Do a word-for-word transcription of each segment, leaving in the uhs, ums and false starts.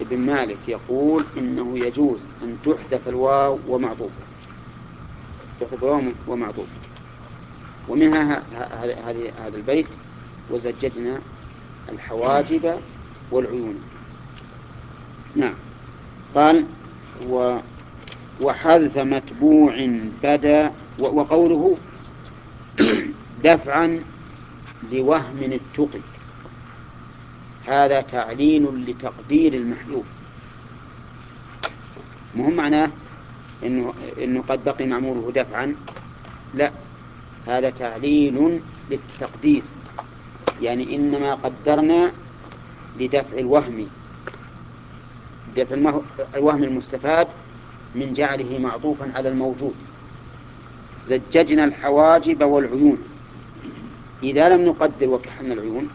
بن مالك يقول إنه يجوز أن تحذف الواو ومعطوف، تحذف الواو ومعطوف. ومنها هذا هذا البيت: وزججنا الحواجب والعيون. نعم. قال: و وحذف متبوع بدا، وقوله دفعا لوهم التقي، هذا تعليل لتقدير المحذوف. مهم معناه إنه, إنه قد بقي معموله دفعا، لا، هذا تعليل للتقدير، يعني إنما قدرنا لدفع الوهم، دفع الوهم المستفاد من جعله معطوفا على الموجود. زججنا الحواجب والعيون، إذا لم نقدر وكحلنا العيون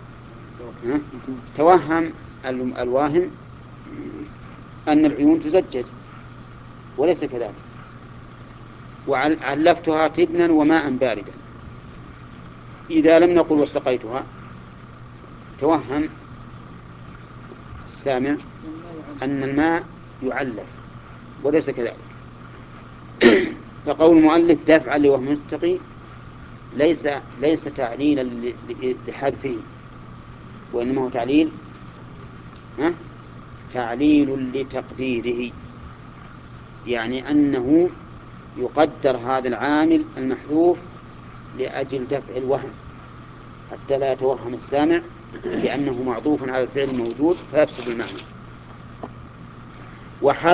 توهم الواهم أن العيون تزجج، وليس كذلك. وعلفتها تبنا وماء باردا، إذا لم نقل وسقيتها توهم السامع أن الماء يعلف، وليس كذلك. فقول المؤلف دفعا لوهم التقي ليس ليس تعليلا لحذفه، وإنما هو تعليل ها؟ تعليل لتقديره، يعني أنه يقدر هذا العامل المحذوف لأجل دفع الوهم، حتى لا يتوهم السامع بأنه معطوف على الفعل الموجود فيفسد المعنى.